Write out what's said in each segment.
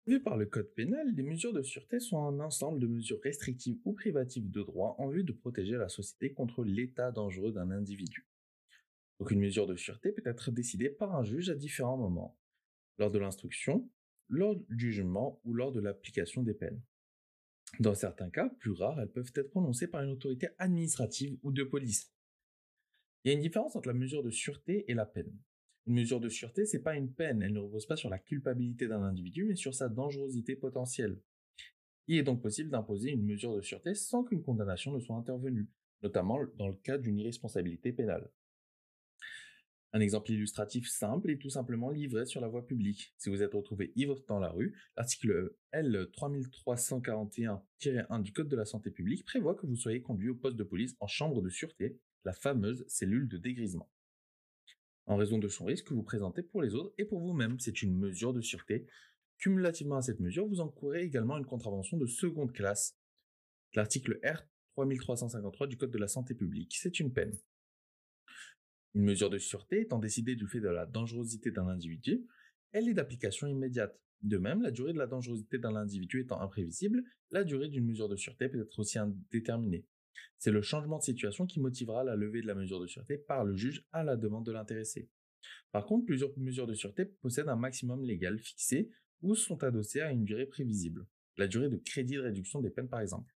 Vu par le code pénal, les mesures de sûreté sont un ensemble de mesures restrictives ou privatives de droit en vue de protéger la société contre l'état dangereux d'un individu. Donc une mesure de sûreté peut être décidée par un juge à différents moments, lors de l'instruction, lors du jugement ou lors de l'application des peines. Dans certains cas, plus rares, elles peuvent être prononcées par une autorité administrative ou de police. Il y a une différence entre la mesure de sûreté et la peine. Une mesure de sûreté, c'est pas une peine, elle ne repose pas sur la culpabilité d'un individu, mais sur sa dangerosité potentielle. Il est donc possible d'imposer une mesure de sûreté sans qu'une condamnation ne soit intervenue, notamment dans le cas d'une irresponsabilité pénale. Un exemple illustratif simple est tout simplement l'ivresse sur la voie publique. Si vous êtes retrouvé ivre dans la rue, l'article L 3341-1 du Code de la santé publique prévoit que vous soyez conduit au poste de police en chambre de sûreté, la fameuse cellule de dégrisement. En raison de son risque que vous présentez pour les autres et pour vous-même, c'est une mesure de sûreté. Cumulativement à cette mesure, vous encourez également une contravention de seconde classe. L'article R 3353 du Code de la santé publique, c'est une peine. Une mesure de sûreté étant décidée du fait de la dangerosité d'un individu, elle est d'application immédiate. De même, la durée de la dangerosité d'un individu étant imprévisible, la durée d'une mesure de sûreté peut être aussi indéterminée. C'est le changement de situation qui motivera la levée de la mesure de sûreté par le juge à la demande de l'intéressé. Par contre, plusieurs mesures de sûreté possèdent un maximum légal fixé ou sont adossées à une durée prévisible. La durée de crédit de réduction des peines par exemple.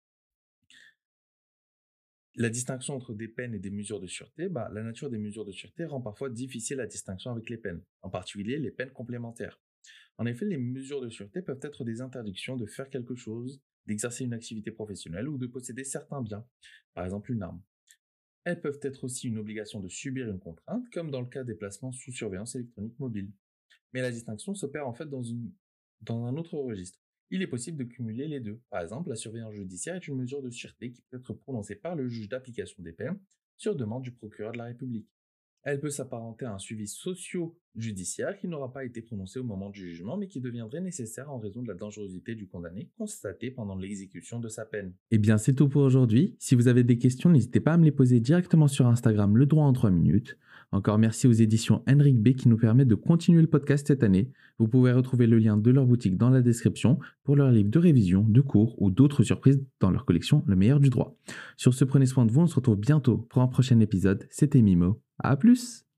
La distinction entre des peines et des mesures de sûreté, la nature des mesures de sûreté rend parfois difficile la distinction avec les peines, en particulier les peines complémentaires. En effet, les mesures de sûreté peuvent être des interdictions de faire quelque chose, d'exercer une activité professionnelle ou de posséder certains biens, par exemple une arme. Elles peuvent être aussi une obligation de subir une contrainte, comme dans le cas des placements sous surveillance électronique mobile. Mais la distinction s'opère en fait dans un autre registre. Il est possible de cumuler les deux. Par exemple, la surveillance judiciaire est une mesure de sûreté qui peut être prononcée par le juge d'application des peines sur demande du procureur de la République. Elle peut s'apparenter à un suivi socio-judiciaire qui n'aura pas été prononcé au moment du jugement, mais qui deviendrait nécessaire en raison de la dangerosité du condamné constatée pendant l'exécution de sa peine. Eh bien, c'est tout pour aujourd'hui. Si vous avez des questions, n'hésitez pas à me les poser directement sur Instagram, le droit en 3 minutes. Encore merci aux éditions Henrik B qui nous permettent de continuer le podcast cette année. Vous pouvez retrouver le lien de leur boutique dans la description pour leurs livres de révision, de cours ou d'autres surprises dans leur collection Le meilleur du droit. Sur ce, prenez soin de vous, on se retrouve bientôt pour un prochain épisode. C'était Mimo. À plus!